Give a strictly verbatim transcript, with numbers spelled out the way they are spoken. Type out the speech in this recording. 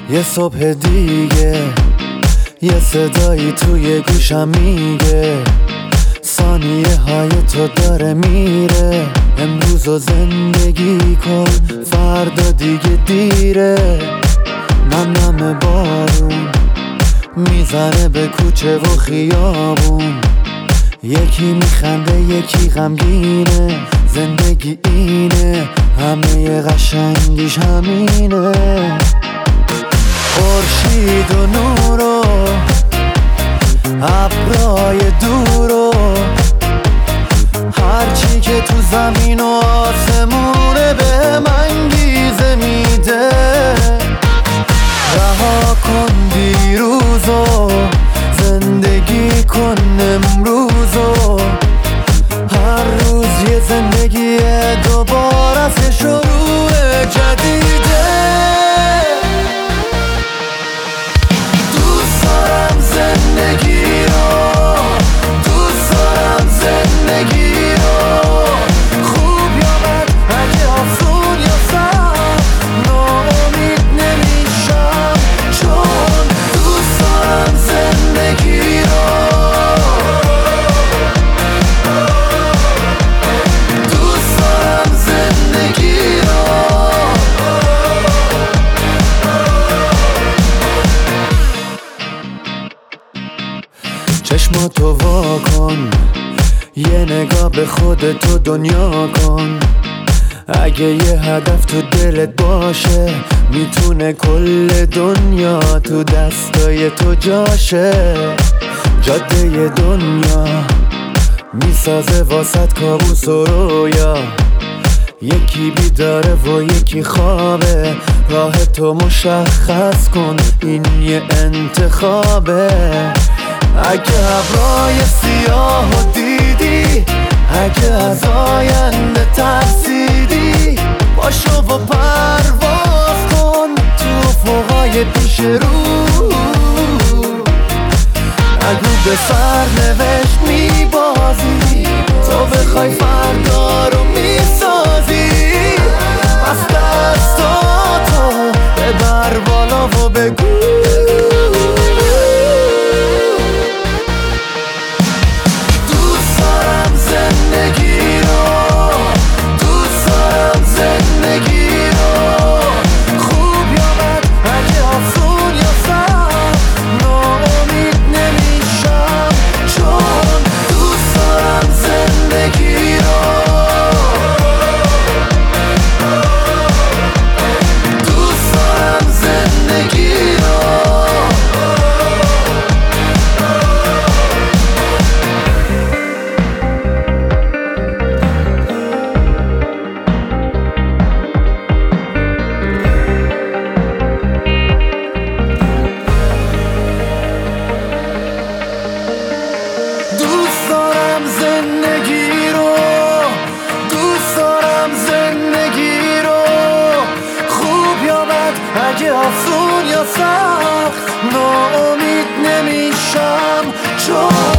یه صبح دیگه یه صدایی توی گوشم میگه ثانیه های تو داره میره. امروز و زندگی کن فردا دیگه دیره. نم نم بارون میزنه به کوچه و خیابون، یکی میخنده یکی غمگینه. زندگی اینه همه قشنگیش همینه. خورشید و نور و ابرای دور و هرچی که تو زمین و آسمونه به من انگیزه میده. رها کن دیروزو زندگی کن امروزو. هر روز یه زندگی دوباره از شروع جدیده. دوست دارم زندگی رو، دوست دارم زندگی رو. خوب یا بد اگه آسون یا سخت ناامید نمیشم، چون دوست دارم زندگی رو. دوست دارم زندگی رو. چشماتو وا کن، یه نگاه به خودتو دنیا کن. اگه یه هدف تو دلت باشه میتونه کل دنیا تو دستای تو جاشه. جاده دنیا میسازه واسط کابوس و رویا، یکی بیداره و یکی خوابه. راه تو مشخص کن، این یه انتخابه. اگه ابرای سیاهو دیدی، اگه از آینده ترسیدی، باشو و پرواز کن تو افقای پیش رو. اگه به سرنوشت میبازی تو بخوای فردا رو میسازی، پس دستاتو ببر بالا و بگو دوست دارم زندگی رو. دوست دارم زندگی رو. خوب یا بد اگه آسون یا سخت ناامید نمیشم، چون دوست دارم زندگی رو. دوست دارم زندگی رو. دوست دارم زندگی رو. دوست دارم زندگی رو. خوب یا بد اگه آسون یا سخت ناامید نمیشم، چون